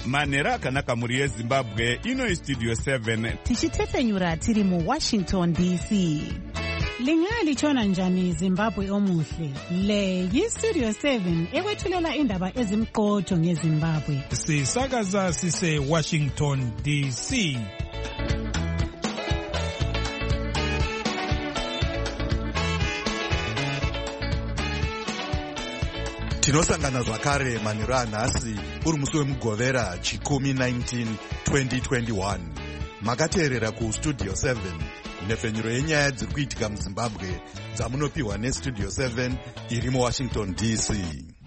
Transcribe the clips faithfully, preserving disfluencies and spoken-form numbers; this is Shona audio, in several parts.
Manhero akanaka muri yeZimbabwe, ino iStudio seven. Tichitefenyura tiri mu Washington D C. Lingalitshona njani Zimbabwe omuhle? Le yiStudio seven ekwethulela indaba ezimqotho ngeZimbabwe. Sisakaza sise Washington D C. Tinosangana zvakare manhero anhasi uri musi wemugovera chikumi nineteen twenty twenty-one. Makateerera kuStudio seven, nhefenyuro yenyaya dziri kuitika muZimbabwe dzamunopiwa neStudio seven iri muWashington D C.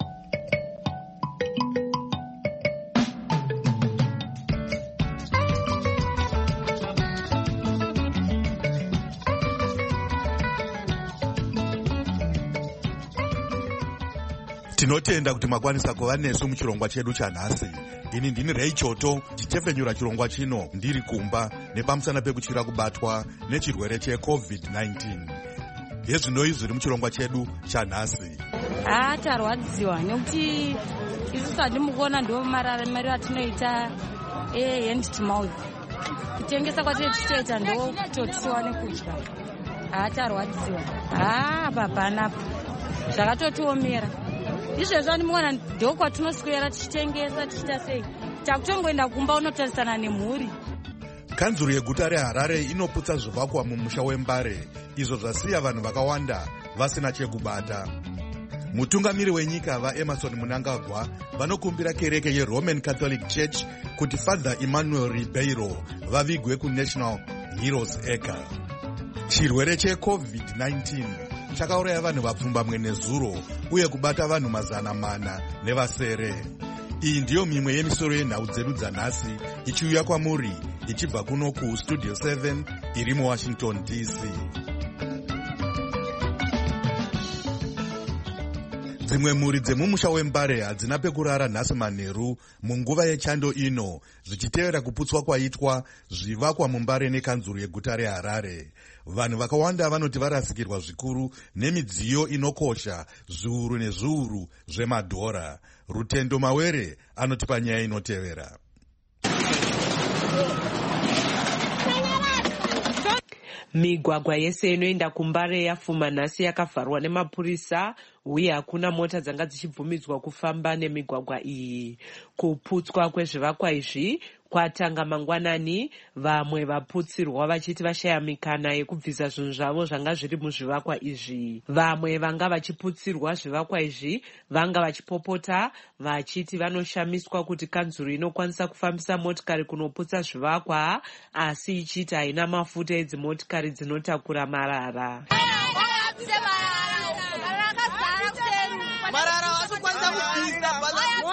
Tinotenda kuti makwanisa kuva nesu muchirongwa chedu chanhasi. Ini ndini Ray Choto, tichifenyura chirongwa chino ndiri kumba nepamusana pekuchira kubatwa nechirwere checovid nineteen. Yezvinoi zviri muchirongwa chedu chanhasi. Ah, tarwadziwa nekuti isusu hatimukuona ndo mararamiro atinoita eh hand to mouth. Kutengesa kwatiri tichitoita ndo kuti tiwane kudya. Ah, tarwadziwa. Ah, papana zvakatotiomera. Izvezvo ndimwana ndo kwatinoswera tichitengesa tichita sei. Takutongoenda kumba unotarisana nemhuri. Kanzuru yeguta reHarare inoputsa zvivakwa mumusha weMbare, izvo zvasiya vanhu vakawanda vasina chekubata. Mutungamiri wenyika vaEmerson Mnangagwa vanokumbira kereke yeRoman Catholic Church kuti Father Emmanuel Ribeiro vavigwe kuNational Heroes Acre. Chirwere checovid nineteen chakauraya vanhu vapfumbamwe nezuro uye kubata vanhu mazana mana nevasere. Iyi ndiyo mimwe yemisoro yenhau dzedu dzanhasi ichiuya kwamuri ichibva kuno kuStudio seven iri muWashington D C. Dzimwe mhuri dzemumusha weMbare hadzina pekurara nhasi manheru munguva yechando ino, zvichitevera kuputswa kwaitwa zvivakwa muMbare nekanzuru yeguta reHarare. Vanhu vakawanda vanoti varasikirwa zvikuru nemidziyo inokosha zviuru nezviuru zvemadhora. Rutendo Mawere anotipa nyaya inotevera. Migwagwa yese inoenda kuMbare yafuma nhasi yakavharwa nemapurisa uye hakuna mota dzanga dzichibvumidzwa kufamba nemigwagwa iyi. Kuputswa kwezvivakwa izvi kwatanga mangwanani, vamwe vaputsirwa vachiti vashaya mikana yekubvisa zvinhu zvavo zvanga zviri muzvivakwa izvi. Vamwe vanga vachiputsirwa zvivakwa izvi vanga vachipopota vachiti vanoshamiswa kuti kanzuru inokwanisa kufambisa motikari kunoputsa zvivakwa asi ichiti haina mafuta edzimotikari dzinotakura marara. Marara wasikwanisa kubvisa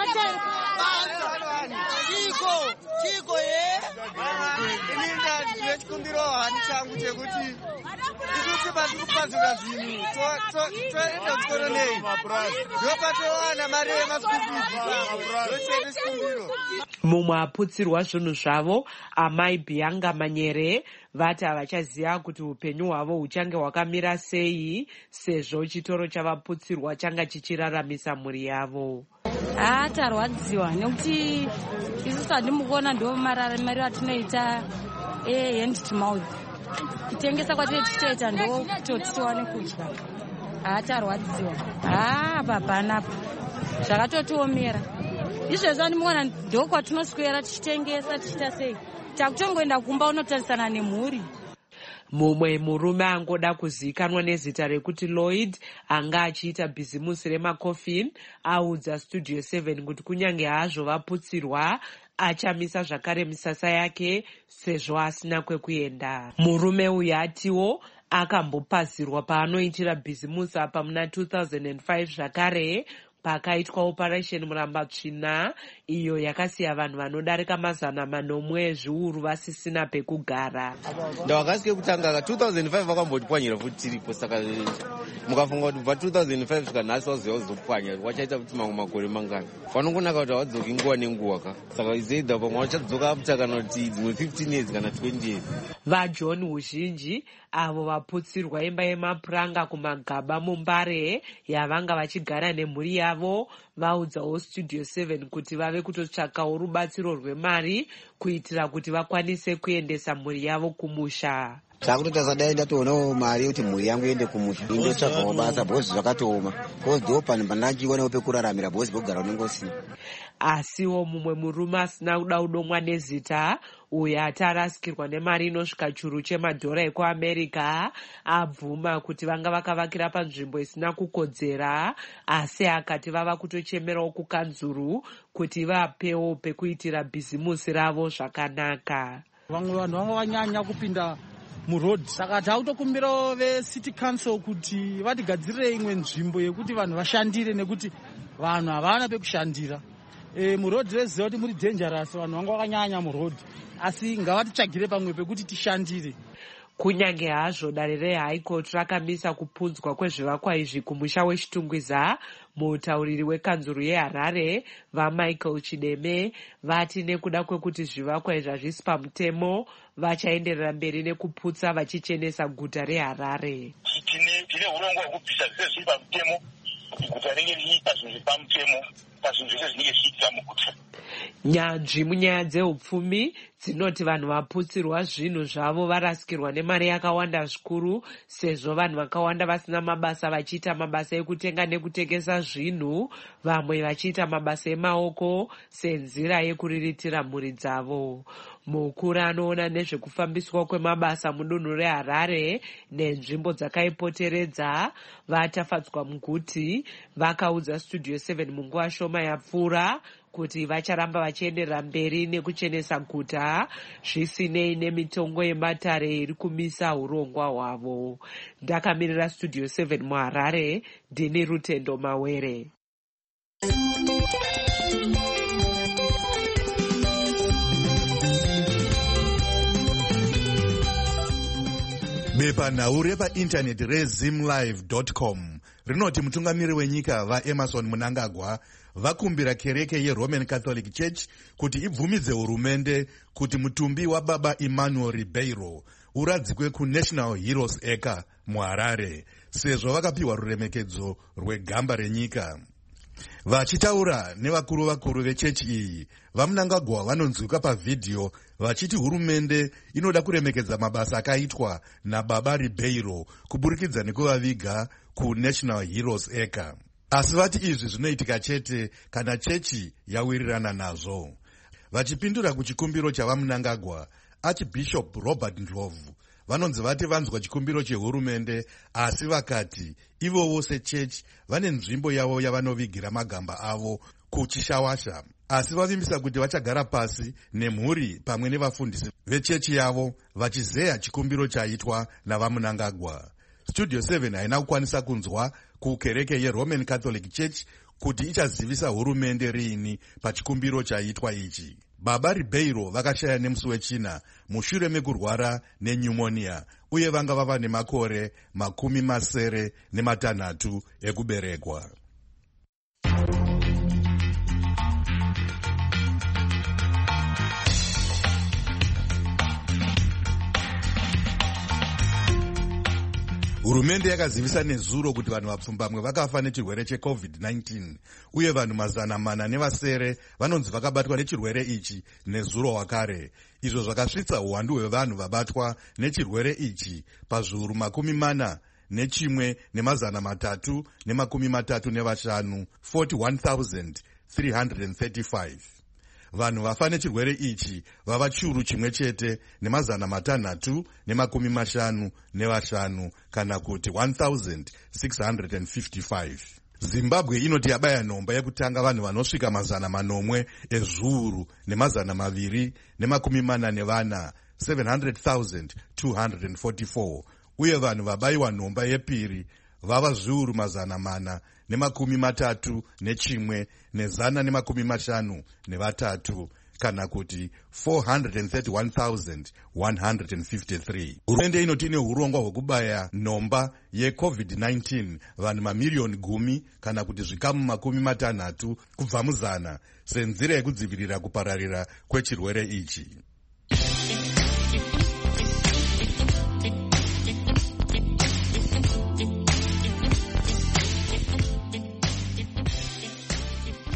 chiko ye ininda ndinechikumbiro hani changu chekuti isusu pasi kupazuka zvinhu toenda kuchikoro nei ndopatowana mari yemasikubizi chikumbiro. Mumwe aputsirwa zvinhu zvavo, amai Bianga Manyere, vati havachaziva kuti upenyu hwavo huchange hwakamira sei sezvo chitoro chavaputsirwa changa chichiraramisa mhuri yavo. Ah, tarwadziwa nekuti isusu hatimukuona ndo mararamiro atinoita eh hand to mouth. Kutengesa kwatiri tichitoita ndo kuti tiwane kudya. Ah, tarwadziwa. Ah, papana zvakatotiomera. Izvezvo ndimwana ndo kwatinoswera tichitengesa tichita sei. Takutongoenda kumba unotarisana nemhuri. Mumwe murume angoda kuzikanwa nezita rekuti Lloyd anga achiita bhizimusi remacoffin audza Studio seven kuti kunyange hazvo vaputsirwa achamisa zvakare misasa yake sezvo asina kwekuenda. Murume uyu atiwo akambopazirwa paanoitira bhizimusi apa muna two thousand five zvakare pakaitwa operation Murambatsvina iyo yakasiya vanhu vanodarika mazana manomwe zviuru vasisina pekugara. Ndawakasiye kutanga two thousand five vakambotipwanyira futi tiripo, saka mukafunga kuti kubva two thousand five svika nhasi waziva kuzopwanya wachaita kuti mamwe makore mangani. Fanongonaka kuti hawadzoki nguva nenguva ka, saka izoida pamwe wachadzoka aputa kana kuti dzimwe fifteen years kana twenty years. VaJohn Huzhinji avo vaputsirwa imba yemapuranga kumagaba muMbare yavanga vachigara nemhuri yavo yavo vaudzawo Studio seven kuti vave kutotsvakawo rubatsiro rwemari kuitira kuti vakwanise kuendesa mhuri yavo kumusha. Takutotaza dai ndatoonawo mari kuti mhuri yangu iende kumusha indotsvagawo basa bhozi zvakatooma kozi ndo pani pandachiwanawo pekuraramira bhozi pekugara unongosina. Asiwo mumwe murume asina kuda kudomwa nezita uyo ati arasikirwa nemari inosvika churu chemadhora ekuamerica abvuma kuti vanga vakavakira panzvimbo isina kukodzera, asi akati vava kutochemerawo kukanzuru kuti vapewo pekuitira bhizimusi ravo zvakanaka. Vamwe vanhu vanga vanyanya kupinda muroad, saka takutokumbirawo vecity council kuti vatigadzirire imwe nzvimbo yekuti vanhu vashandire nekuti vanhu havana pekushandira. E, muroad reziva kuti muri dangerous, vanhu vanga vakanyanya muroad, asi ngavatitsvagire pamwe pekuti tishandire. Kunyange hazvo dare reHigh Court rakamisa kupunzwa kwezvivakwa izvi kumusha weChitungwiza, mutauriri wekanzuru yeHarare vaMichael Chideme vati nekuda kwekuti zvivakwa izvi hazvisi pamutemo vachaenderera mberi nekuputsa vachichenesa guta reHarare. Tine urongwa hwekubvisa zvese zviri pamutemo kuti guta ringe riita zvinhu zviri pamutemo pazvinhu zvese zvinenge zvichiitika muguta. Nyanzvi munyaya dzeupfumi dzinoti vanhu vaputsirwa zvinhu zvavo varasikirwa nemari yakawanda zvikuru, sezvo vanhu vakawanda vasina mabasa vachiita mabasa ekutenga nekutengesa zvinhu, vamwe vachiita mabasa emaoko senzira yekuriritira mhuri dzavo. Mukuru anoona nezvekufambiswa kwemabasa mudunhu reHarare nenzvimbo dzakaipoteredza vatafadzwa muguti vakaudza Studio seven munguva shoma yapfuura kuti vacharamba vachienderera mberi nekuchenesa guta zvisinei nemitongo yematare iri kumisa urongwa hwavo. Ndakamirira Studio seven muHarare, ndini Rutendo Mawere. Bepanhau repaindaneti rezimlive dot com rinoti mutungamiri wenyika vaEmmerson Mnangagwa vakumbira kereke yeRoman Catholic Church kuti ibvumidze hurumende kuti mutumbi wababa Emmanuel Ribeiro uradzikwe kuNational Heroes Acre muHarare, sezvo vakapiwa ruremekedzo rwegamba renyika. Vachitaura nevakuru vakuru vechechi iyi, vaMnangagwa vanonzwika pavhidhiyo vachiti hurumende inoda kuremekedza mabasa akaitwa nababa Ribeiro kuburikidza nekuvaviga kuNational Heroes Acre. Asi vati izvi zvinoitika chete kana chechi yawirirana nazvo. Vachipindura kuchikumbiro chavaMnangagwa, Archbishop Robert Ndlovu vanonzi vati vanzwa chikumbiro chehurumende, asi vakati ivowo sechechi vane nzvimbo yavo yavanovigira magamba avo kuchishawasha, asi vavimbisa kuti vachagara pasi nemhuri pamwe nevafundisi vechechi yavo vachizeya chikumbiro chaitwa navaMnangagwa. Studio seven haina kukwanisa kunzwa kukereke yeRoman Catholic Church kuti ichazivisa hurumende riini pachikumbiro chaitwa ichi. Baba Ribeiro vakashaya nemusi wechina mushure mekurwara nenyumonia uye vanga vava nemakore makumi masere nematanhatu ekuberekwa. Hurumende yakazivisa nezuro kuti vanhu vapfumbamwe vakafa nechirwere checovid nineteen uye vanhu mazana mana nevasere vanonzi vakabatwa nechirwere ichi nezuro wakare. Izvo zvakasvitsa uwandu hwevanhu vabatwa nechirwere ichi pazviuru makumi mana nechimwe nemazana matatu nemakumi matatu nevashanu, forty-one thousand three hundred thirty-five. Vanhu vafa nechirwere ichi vava chiuru chimwe chete nemazana matanhatu nemakumi mashanu nevashanu, kana kuti one thousand six hundred fifty-five. Zimbabwe inoti yabaya nhomba yekutanga vanhu vanosvika mazana manomwe ezviuru nemazana maviri nemakumi mana nevana, seven hundred thousand two hundred forty-four, uye vanhu vabayiwa nhomba yepiri vava zviuru mazana mana nemakumi matatu nechimwe nezana nemakumi mashanu nevatatu, kana kuti four hundred thirty-one thousand one hundred fifty-three. Hurumende inoti ine urongwa hwekubaya nhomba yecovid nineteen vanhu mamiriyoni gumi kana kuti zvikamu makumi matanhatu kubva muzana senzira yekudzivirira kupararira kwechirwere ichi.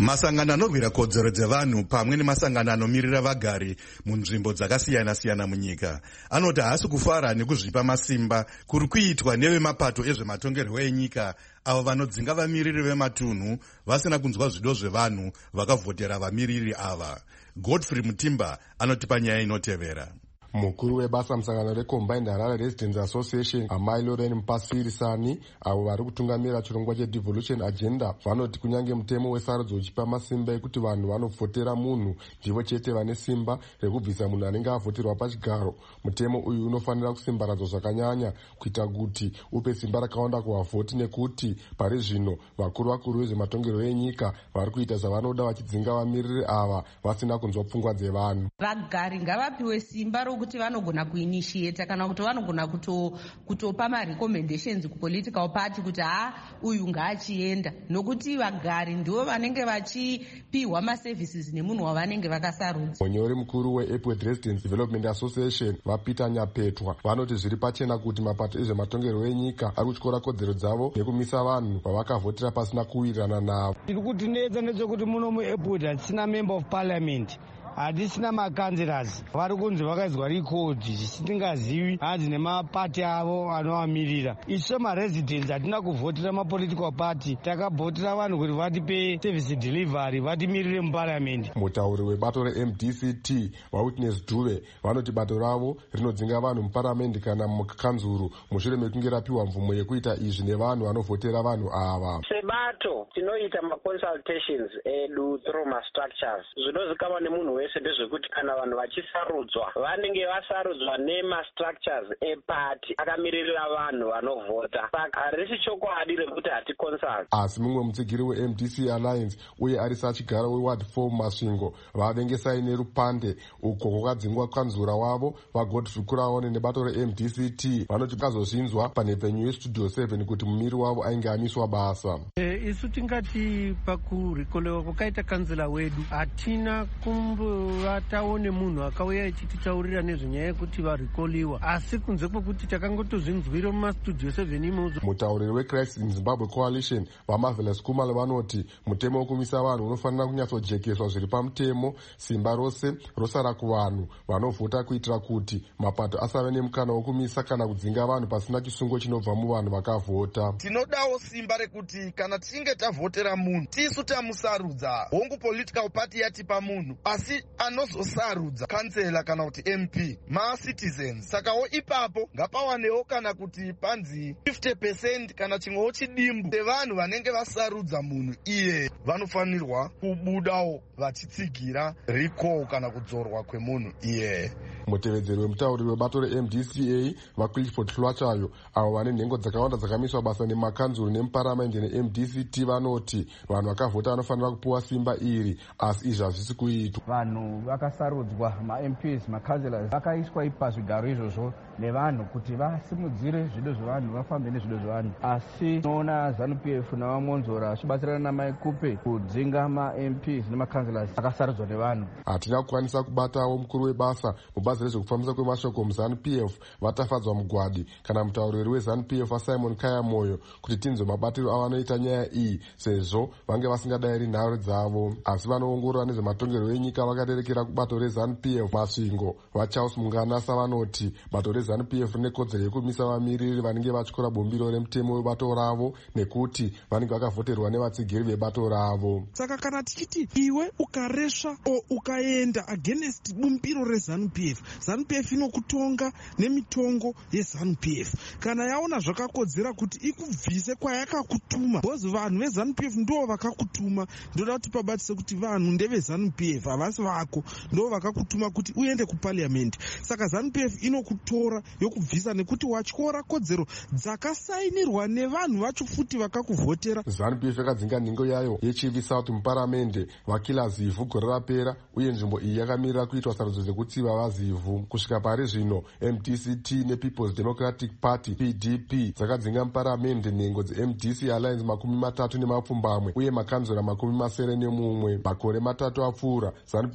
Masangano anorwira kodzero dzevanhu pamwe nemasangano anomirira vagari munzvimbo dzakasiyana-siyana munyika anoti haasi kufara nekuzvipa masimba kuri kuitwa nevemapato ezvematongerwo enyika avo vanodzinga vamiriri vematunhu vasina kunzwa zvido zvevanhu vakavhotera vamiriri ava. Godfrey Mutimba anotipa nyaya inotevera. Mukuru webasa musangano reCombined Harare Residents Association amai Lauren Mpasirisani avo vari kutungamira chirongwa chedevolution agenda vanoti kunyange mutemo wesarudzo uchipa masimba ekuti vanhu vanovhotera munhu ndivo chete vane simba rekubvisa munhu anenge avhoterwa pachigaro, mutemo uyu unofanira kusimbaradzwa zvakanyanya kuita kuti upe simba rakawanda kuvavhoti, nekuti pari zvino vakuru vakuru vezvematongerwo enyika vari kuita zvavanoda vachidzinga vamiriri ava vasina kunzwa pfungwa dzevanhu. Vagari ngavapiwe simba kuti vanogona kuinitiate kana kuti vanogona kuto kutopa marecommendations kupolitical party kuti ha uyu ngaachienda, nokuti vagari ndivo vanenge vachipiwa maservices nemunhu wavanenge vakasarudza. Munyori mukuru weEpworth Residents Development Association vaPeter Nyapetwa vanoti zviri pachena kuti mapato ezvematongerwo enyika ari kutyora kodzero dzavo nekumisa vanhu vavakavhotera pasina kuwirirana navo. Tiri kutinetsa nechekuti muno muEpworth hatisina member of parliament, hatisina makanzirazi vari kunzi vakaizwa rikodhi zvisingazivi hanzi nemapati avo anovamirira. Isu semaresidents hatina kuvhotera mapolitical party, takavhotera vanhu kuti vatipe service delivery, vatimirire muparliament. Mutauri webato reM D C T vaWitness Dube vanoti bato ravo rinodzinga vanhu muparliament kana mukanzuru mushure mekunge rapiwa mvumo yekuita izvi nevanhu vanovhotera vanhu ava. Sebato tinoita maconsultations edu through mastructures. Zvinozikanwa nemunhu wese ndezvekuti kana vanhu vachisarudzwa vanenge vasarudzwa nemastructures epati akamirira vanhu vanovhota. Saka harisi chokwadi rekuti haticonsult. Asi mumwe mutsigiri weM D C Alliance uye ari sachigara weward four Masvingo vavengesai nerupande uko kwakadzingwa kanzura wavo vaGodfrey Kuraone nebato reM D C T vanoti vakazozvinzwa panhepenyu yestudio seven kuti mumiri wavo ainge amiswa basa. E, isu tingati pakurikolewa kwakaita kanzura wedu hatina kumbovataone munhu akauya echititaurira nezvenyaya yekuti varikoliwa, asi kunze kwekuti takangotozvinzwira mumastudio seven imozo. Mutauriri weChrist in Zimbabwe Coalition vaMarvelous Kumalo vanoti mutemo wekumisa vanhu unofanira kunyatsojekeswa zviri pamutemo, simba rose rosara kuvanhu vanovhota kuitira kuti mapato asave nemukana wokumisa kana kudzinga vanhu pasina chisungo chinobva muvanhu vakavhota. Tinodawo simba rekuti kana tichinge tavhotera munhu tisu tamusarudza, hongu political party yatipa munhu, asi anozosarudza kansela kana kuti M P ma-citizens. Sakawo ipapo ngapawanewo kana kuti panzi fifty percent kana chimwewo chidimbu sevanhu vanenge vasarudza munhu iye vanofanirwa kubudawo vachitsigira recall kana kudzorwa kwemunhu iye. Mutevedzeri wemutauriri webato reM D C A vaClifford Hlwachayo avo vane nhengo dzakawanda dzakamiswa basa nemakanzuru nemuparamende neM D C T vanoti vanhu vakavhota vanofanira kupuwa simba iri, asi izvi hazvisi kuitwa. Vanhu vakasarudzwa maM Ps makanzela vakaiswa pazvigaro izvozvo nevanhu kuti vasimudzire zvido zvevanhu, vafambe nezvido zvevanhu, asi tinoona ZANU-P F navamonzora vachibatsirana namaikupe kudzinga maM Ps nemakanzela akasarudzwa nevanhu. Hatina kukwanisa kubatawo mukuru webasa mubazi rezvekufambisa kwemashoko muZANU-P F vatafadzwa mugwadi kana mutauriri weZANU-P F vaSimon Kaya Moyo kuti tinzwe mabatiro avanoita nyaya iyi sezvo vange vasingadayiri nhare dzavo, asi vanoongorora nezvematongerwo enyika vakarerekera kubato reZANU-P F Masvingo. vaCharles Munganasa vanoti bato reZANU-P F rine kodzero yekumisa vamiriri vanenge vatyora bumbiro remutemo webato ravo nekuti vanenge vakavhoterwa nevatsigiri vebato ravo. Saka kana tichiti iwe ukaresva o ukaenda against bumbiro reZANU-P F, ZANU-P F inokutonga nemitongo yeZANU-P F kana yaona zvakakodzera kuti ikubvise kwayakakutuma, because vanhu veZANU-P F ndo vakakutuma. Ndoda kuti pabatise kuti vanhu ndeveZANU-P F havasi vako, ndo vakakutuma kuti uende kuparliament. Saka ZANU-P F inokutora yokubvisa nekuti watyora kodzero dzakasainirwa nevanhu vacho futi vakakuvhotera. ZANU-P F yakadzinga nhengo yayo yechivi South muparamende vakila zivhu gore rapera, uye nzvimbo iyi yakamirira kuitwa sarudzo dzekutsiva vazivhu. Kusvika pari zvino M D C T nePeople's Democratic Party P D P dzakadzinga muparamende nhengo dzeM D C Alliance makumi matatu nemapfumbamwe uye makanzura makumi masere nemumwe. Makore matatu apfuura ZANU-P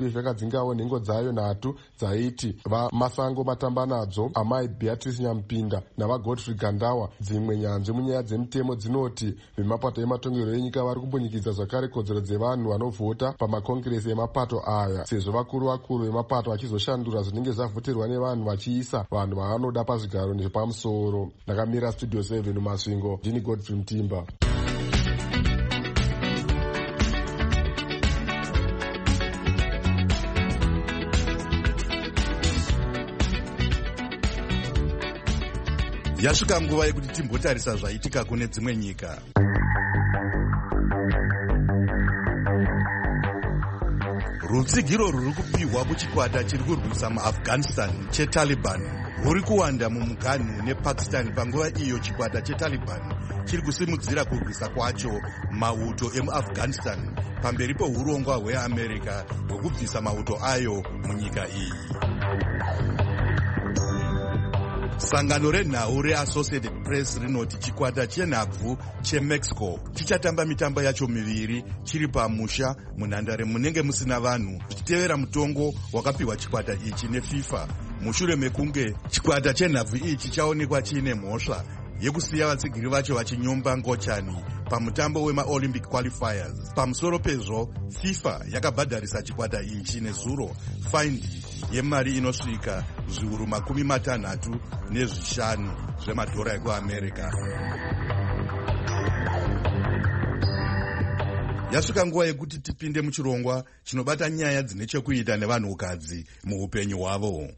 P F yakadzingawo nhengo dzayo nhatu dzaiti vaMasango Matambanadzo, amai Beatrice Nyampinga navaGodfrey Gandawa. Dzimwe nyanzvi munyaya dzemutemo dzinoti vemapato ematongerwo enyika vari kumbunyikidza zvakare kodzero dzevanhu vanovhota pamakongiresi emapato aya, sezvo vakuru vakuru vemapato vachizoshandura zvinenge zvavhoterwa nevanhu vachiisa vanhu vavanoda pazvigaro zvepamusoro. Ndakamira studio seven mumasvingo, ndini Godfrey Mtimba. Yasvika nguva yekuti timbotarisa zvaitika kune dzimwe nyika. Rutsigiro ruri kupiwa kuchikwata chiri kurwisa muAfghanistan cheTaliban ruri kuwanda mumuganhu nePakistan panguva iyo chikwata cheTaliban chiri kusimudzira kurwisa kwacho mauto emuAfghanistan pamberi peurongwa hweAmerica hwekubvisa mauto ayo munyika iyi. Sangano renhau reAssociated Press rinoti chikwata chenhabvu cheMexico chichatamba mitambo yacho miviri chiri pamusha munhandare munenge musina vanhu, zvichitevera mutongo wakapiwa chikwata ichi neFIFA mushure mekunge chikwata chenhabvu ichi chaonekwa chiine mhosva yekusiya vatsigiri vacho vachinyomba ngochani pamutambo wemaOlympic qualifiers. Pamusoro pezvo, FIFA yakabhadharisa chikwata ichi nezuro faindi yemari inosvika zviuru makumi matanhatu nezvishanu zvemadhora ekuAmerica. Yasvika nguva yekuti tipinde muchirongwa chinobata nyaya dzine chekuita nevanhukadzi muupenyu hwavo.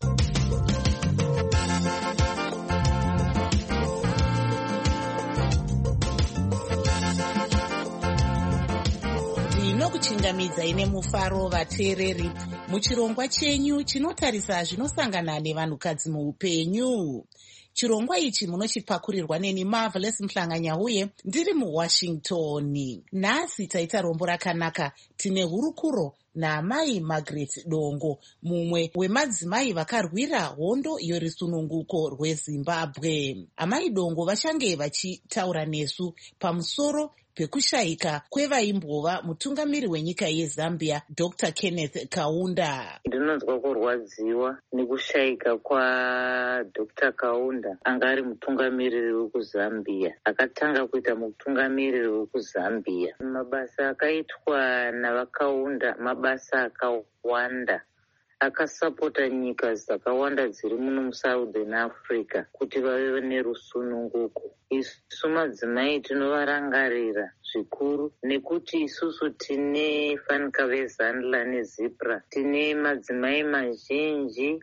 Kuchingamidza ine mufaro vateereri muchirongwa chenyu chinotarisa zvinosangana nevanhukadzi muupenyu. Chirongwa ichi munochipakurirwa neni Marvelous Mhlanganyauye ndiri muWashington. Nhasi taita rombo rakanaka, tine hurukuro naamai Margaret Dongo, mumwe wemadzimai vakarwira hondo yorisununguko rweZimbabwe. Amai Dongo vachange vachitaura nesu pamusoro pekushayika kwevaimbova mutungamiri wenyika yeZambia Doctor Kenneth Kaunda. Ndinonzwa kurwadziwa nekushayika kwa Doctor Kaunda, anga ari mutungamiriri wekuzambia, akatanga kuita mutungamiriri wekuzambia. Mabasa akaitwa navakaunda mabasa akawanda, akasapota nyika dzakawanda dziri muno muSouthern Africa kuti vave nerusununguko. Isu madzimai tinovarangarira zvikuru nekuti isusu tine Fanikaveza neZipra, tine madzimai mazhinji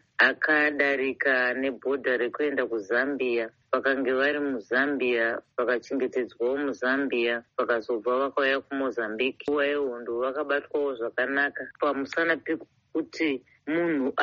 akadarika nebhodha rekuenda kuZambia, vakange vari muZambia, vakachengetedzwawo muZambia, vakazobva vakauya kuMozambique. Nguva yehondo vakabatwawo zvakanaka pamusana pekuti munhu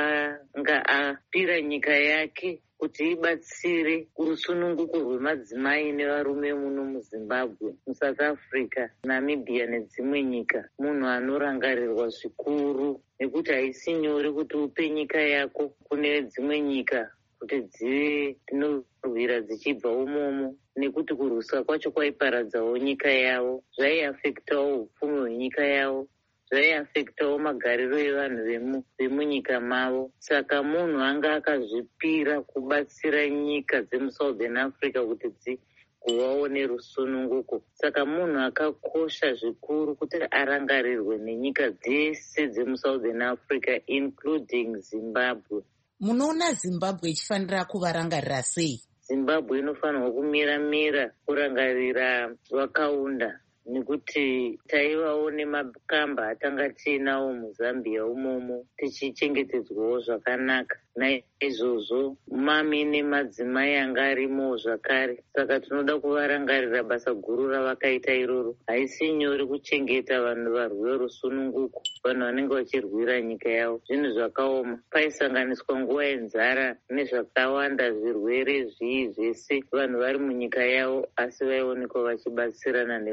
akanga apira nyika yake kuti ibatsire kurusununguko rwemadzimai nevarume muno muZimbabwe, muSouth Africa, Namibia nedzimwe nyika. Munhu anorangarirwa zvikuru nekuti haisi nyore kuti upe nyika yako kune dzimwe nyika kuti dzive dzinorwira dzichibva umomo, nekuti kurwisa kwacho kwaiparadzawo nyika yavo, zvaiafektawo upfumi hwenyika yavo, zvaiafektawo magariro evanhu vemunyika mavo. Saka munhu anga akazvipira kubatsira nyika dzemuSouthern Africa kuti dzigovawo nerusununguko. Saka munhu akakosha zvikuru kuti arangarirwe nenyika dzese dzemuSouthern Africa including Zimbabwe. Munoona Zimbabwe ichifanira kuvarangarira sei? Zimbabwe inofanirwa kumira-mira kurangarira Vakaunda, nekuti taivawo nemakamba atanga tiinawo muZambia umomo tichichengetedzwawo zvakanaka. Naizvozvo mami nemadzimai anga arimowo zvakare. Saka tinoda kuvarangarira basa guru ravakaita iroro. Haisi nyore kuchengeta vanhu varwere rusununguko, vanhu vanenge vachirwira nyika yavo. Zvinhu zvakaoma, paisanganiswa nguva yenzara nezvakawanda, zvirwere zvii zvese, vanhu vari munyika yavo asi vaionekwa vachibatsirana nevanhu vavo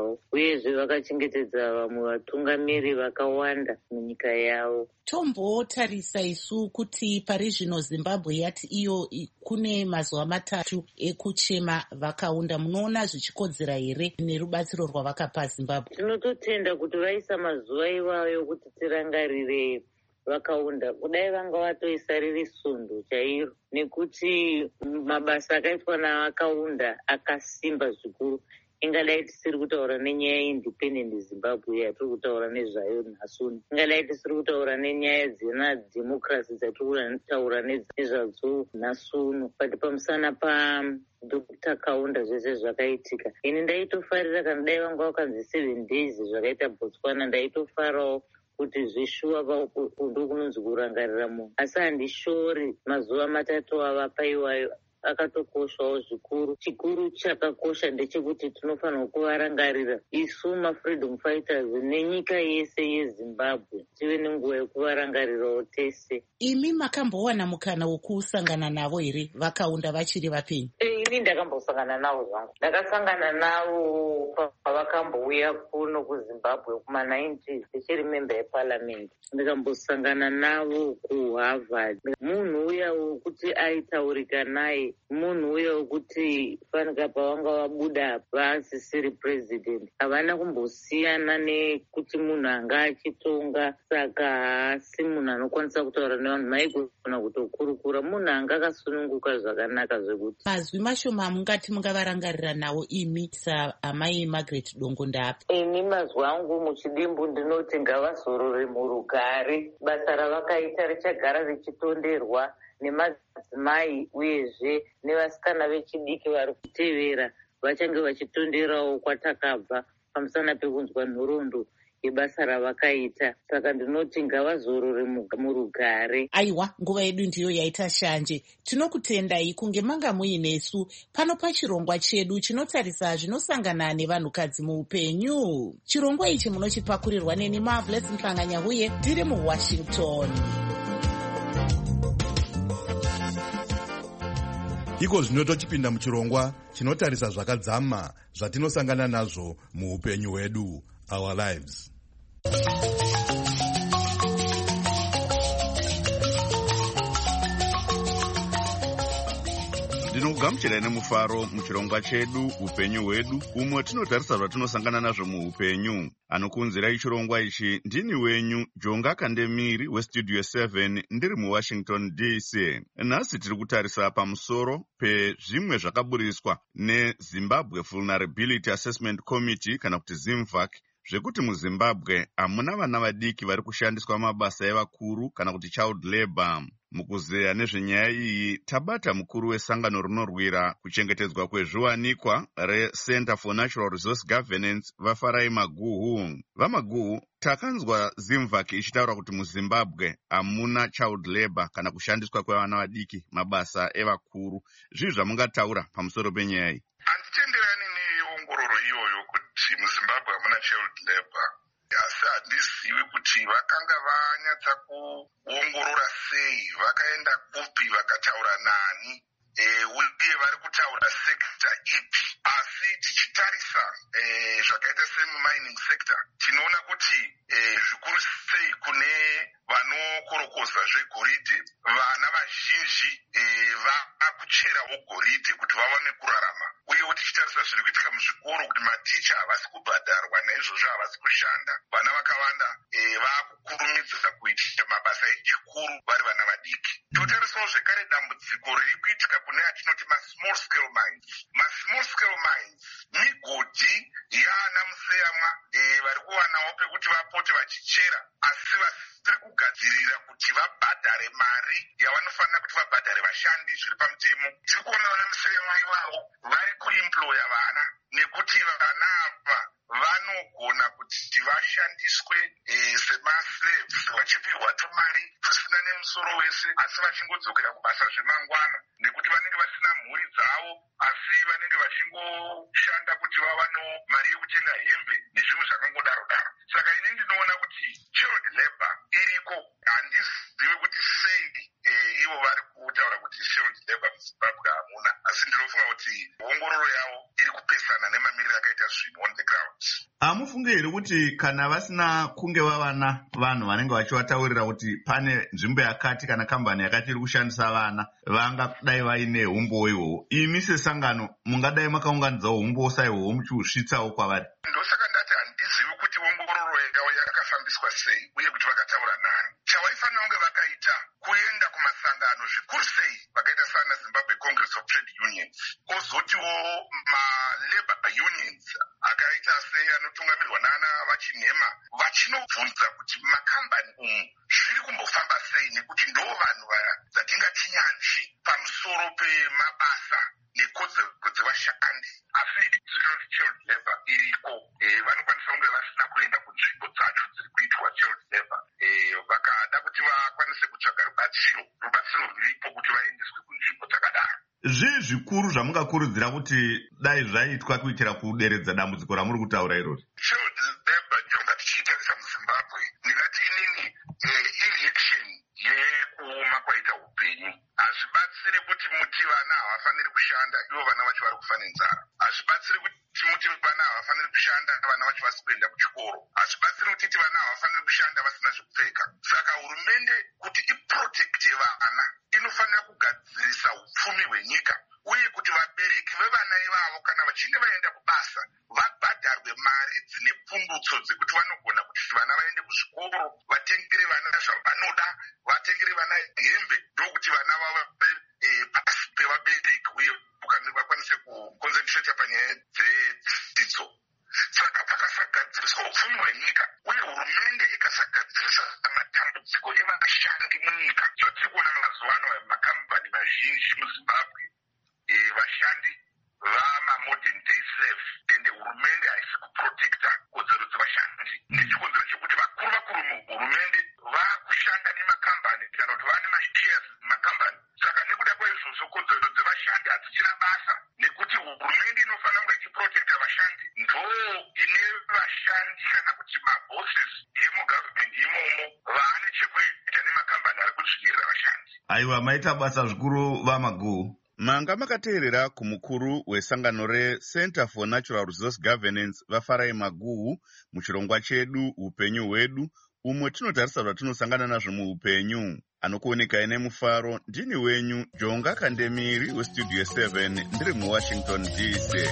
zvavo, uyezve vakachengetedza vamwe vatungamiri vakawanda munyika yavo. Tombotarisa isu kuti pari zvino Zimbabwe yati iyo kune mazuva matatu ekuchema vakaunda. Munoona zvichikodzera here nerubatsiro rwavakapa Zimbabwe? Tinototenda kuti vaisa mazuva iwayo kuti tirangarire vakaunda, kudai vanga vatoisa riri sundu chairo, nekuti mabasa akaitwa navakaunda akasimba zvikuru. Ingadai tisiri kutaura nenyaya yeindependent Zimbabwe yatiri kutaura nezvayo nhasuni. Ingadai tisiri kutaura nenyaya dzina democracy dzatiri kutaura nezvadzo nhasuno. But pamusana pa Doctor Kaunda zvese zvakaitika, ini ndaitofarira kana dai vanga vakanzi seven days zvakaita Botswana, ndaitofarawo kuti zvishuwa vakundo kunonzi kurangarira munhu. Asi handishori mazuva matatu avapa iwayo akatokoshawo zvikuru. Chikuru chakakosha ndechekuti tinofanira kuvarangarira isu mafreedom fighters nenyika yese yeZimbabwe, tive nenguva yekuvarangarirawo tese. Imi makambowana mukana wokusangana navo here vakaunda vachiri vapenyu? Ini ndakambosangana navo zvangu. Ndakasangana navo pavakambouya kuno kuZimbabwe kuma nineties ndichiri member yeparliament. Ndakambosangana navo kuHarvard. Munhu uya wekuti aitaurika naye, munhu uya wekuti fanika pavanga vabuda vaasisiri president, havana kumbosiyana nekuti munhu anga achitonga. Saka haasi munhu anokwanisa kutaura nevanhu maigona kutokurukura, munhu anga akasununguka zvakanaka zvekuti. Mazwi mashoma mungati mungavarangarira nawo imi saamai Margaret Dongo ndapi? Ini mazwi angu muchidimbu ndinoti ngavazorore murugare. Basa ravakaita richagara richitonderwa nemadzimai uyezve nevasikana vechidiki vari kutevera vachange vachitonderawo kwatakabva pamusana pekunzwa nhoroondo yebasa ravakaita. Saka ndinoti ngavazorore murugare. Aiwa, nguva yedu ndiyo yaita shanje. Tinokutendai kunge manga muinesu pano pachirongwa chedu chinotarisa zvinosangana nevanhukadzi muupenyu. Chirongwa ichi munochipakurirwa neni Marvelous Mhlanganya uye ndiri muWashington. Iko zvino tochipinda muchirongwa chinotarisa zvakadzama zvatinosangana nazvo muupenyu hwedu, our lives. Ndinokugamuchirai nemufaro muchirongwa chedu upenyu hwedu, umwe tinotarisa zvatinosangana nazvo muupenyu. Anokunzirai chirongwa ichi ndini wenyu Jonga Kandemiri westudio seven ndiri muWashington D C. Nhasi tiri kutarisa pamusoro pezvimwe zvakaburiswa neZimbabwe Vulnerability Assessment Committee kana kuti ZIMVAC, zvekuti muZimbabwe hamuna vana vadiki vari kushandiswa mabasa evakuru kana kuti child labor. Mukuzeya nezvenyaya iyi tabata mukuru wesangano rinorwira kuchengetedzwa kwezviwanikwa reCenter for Natural Resource Governance vaFarai Maguhu. VaMaguhu, takanzwa ZIMVAC ichitaura kuti muZimbabwe hamuna child labor kana kushandiswa kwevana vadiki mabasa evakuru. Zvii zvamungataura pamusoro penyaya iyi? Handitenderani neongororo iyoyo kuti muZimbabwe hamuna child labor. Asi handizivi kuti vakanga vanyatsa kuongorora sei, vakaenda kupi, vakataura nani, e, uye vari kutaura sekta ipi. Asi tichitarisa e, zvakaita semining sector, tinoona kuti e, zvikuru sei kune vanokorokoza zvegoridhe, vana vazhinji e, vakucherawo goridhe kuti vawane kurarama. Uyewo tichitarisa zviri kuitika muzvikoro kuti maticha havasi kubhadharwa, naizvozvo havasi kushanda. Vana vakawanda e, vakukurumidza kuita mabasa echikuru vari vana vadiki. Totarisawo zvekare dambudziko riri kuitika kune atinoti masmall scale mines. Masmall scale mines migodhi yaana museyamwa e, vari kuwanawo pekuti vapote vachichera, asi vasiri kugadzirira kuti vabhadhare mari yavanofanira kuti vabhadhare vashandi zviri pamutemo. Tiri kuona vana museyamwa ivavo vari kuimploya vana, nekuti vana ava vanogona kuti vashandiswe e, semaslaves, vachipihwa tumari tusina nemusoro wese, asi vachingodzokera kubasa zvemangwana, nekuti vanenge vasina mhuri dzavo, asi vanenge vachingoshanda kuti vavanewo mari yekutenga hembe nezvimwe zvakangodaro daro. Saka ini ndinoona kuti child labor iriko. Handizivi kuti sei e, ivo vari kutaura kuti child labor muZimbabwe hamuna, asi ndinofunga kuti ongororo yavo iri kupesana nemamiriro akaita zvinhu on the ground. munofunga here kuti kana vasina kunge vavana vanhu vanenge vachivataurira kuti pane nzvimbo yakati kana kambani yakati iri kushandisa vana vangadai vaine umbo ihwohwo, imi sesangano mungadai makaunganidzawo umbo saihwohwo muchiusvitsawo kwavari? Ndosaka ndati handizivi kuti ongororo yavo yakafambiswa sei uye kuti vakataura nani. Chavaifanira kunge vakaita kuenda kumasangano zvikuru sei vakaita sana Zimbabwe Congress of Trade Unions, kozotiwo malabor unions akaita sei anotungamirirwa nana vachinhema vachinobvunza kuti makambani umu zviri kumbofamba sei, nekuti ndo vanhu vaya dzatingati nyanzvi pamusoro pemabasa nekodzero dzevashandi. Asi child labor iriko, vanokwanisa kunge vasina kuenda kunzvimbo dzacho dziri kuitwa child labor, vakada kuti vakwanise kutsvaga rubatsiro rubatsiro ruripo kuti vaendeswe kunzvimbo dzakadaro. Zvii zvikuru zvamungakurudzira kuti dai zvaitwa kuitira kuderedza dambudziko ramuri kutaura irori? Child labor ndinonga tichiitarisa muZimbabwe ndingati inini ireaction yekuoma kwaita upenyu. Hazvibatsiri kuti muti vana havafaniri kushanda ivo vana vacho vari kufa nenzara. Hazvibatsiri kuti muti vana havafaniri kushanda vana vacho vasi kuenda kuchikoro. Hazvibatsiri kuti vana havafaniri kushanda vasina zvekupfeka. Saka hurumende kuti iprotekte vana inofanira kugadzirisa upfumi hwenyika, uye kuti vabereki vevana ivavo kana vachinge vaenda kubasa vabhadharwe mari dzine pundutso dzekuti vanogona kuti vana vaende kuzvikoro, vatengere vana zvavanoda, vatengere vana hembe, ndokuti vana vava pasi pevabereki uye vakwanise kukonzentrata panyaya dzedzidzo. Saka pakasagadziriswa upfumi hwenyika uye hurumende ikasagadzirisa matambudziko evashandi munyika, zvatiri kuona mazuva ano makambani mazhinji muZimbabwe vashandi vamamodern day slave, ende hurumende haisi kuprotekta kodzero dzevashandi. Nechikonzero chekuti vakuru vakuru muhurumende vakushanda nemakambani kana kuti vane mashares mumakambani. Saka nekuda kwaizvozvo kodzero dzevashandi hadzichina basa, nekuti hurumende inofanira kunge ichiprotekta vashandi. Ndo ine vashandi kana kuti mabosses emugavhmendi imomo vaane chekuita nemakambani ari kutyirira vashandi. Aiwa, maita basa zvikuru vamaguu. Manga makateerera kumukuru wesangano reCenter for Natural Resource Governance vaFarai Maguhu muchirongwa chedu upenyu hwedu, umwe tinotarisa zvatinosangana nazvo muupenyu. Anokuoneka ine mufaro ndini wenyu Jonga Kandemiri weStudio seven ndiri muWashington D C.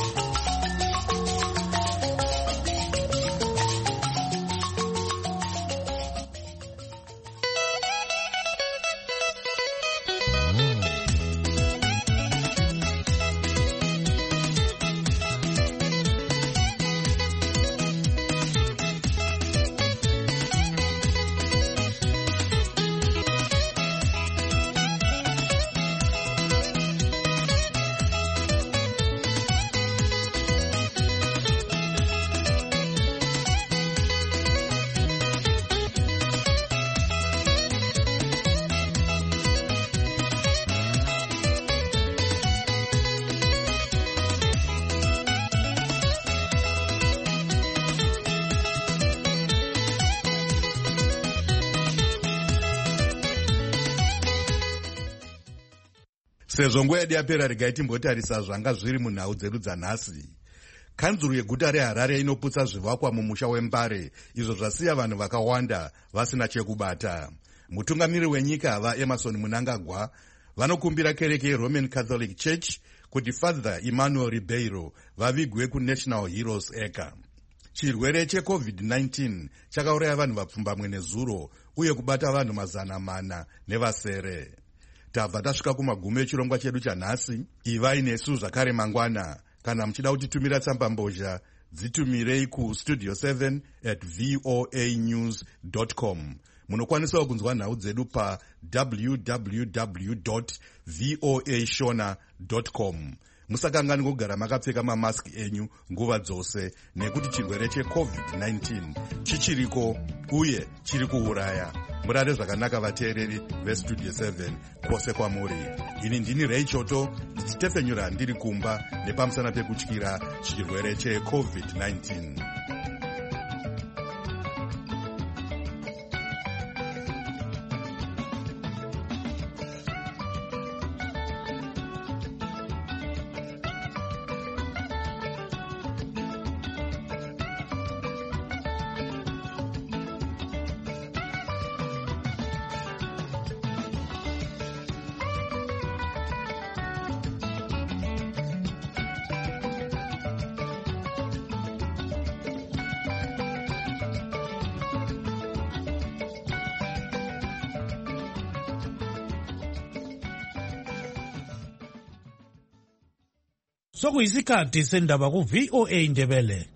Sezvo nguva yedu yapera, regai timbotarisa zvanga zviri munhau dzedu dzanhasi. Kanzuru yeguta reHarare inoputsa zvivakwa mumusha weMbare, izvo zvasiya vanhu vakawanda vasina chekubata. Mutungamiri wenyika vaEmerson Mnangagwa vanokumbira kereke yeRoman Catholic Church kuti Father Emmanuel Ribeiro vavigwe kuNational Heroes Eka. Chirwere checovid nineteen chakauraya vanhu vapfumbamwe nezuro uye kubata vanhu mazana mana nevasere. Tabva tasvika kumagumo echirongwa chedu chanhasi. Ivai nesu zvakare mangwana. Kana muchida kutitumira tsamba mbozha, dzitumirei kustudio seven at voa news dot com. Munokwanisawo kunzwa nhau dzedu pa w w w dot voa shona dot com. Musakangani kugara makapfeka mamaski enyu nguva dzose, nekuti chirwere checovid nineteen chichiriko uye chiri kuuraya. Murare zvakanaka vateereri veStudio seven kwose kwamuri. Ini ndini Ray Choto, ndichitefenyura ndiri kumba nepamusana pekutyira chirwere checovid nineteen. sokuyisikhathi sendaba ku-V O A Ndebele.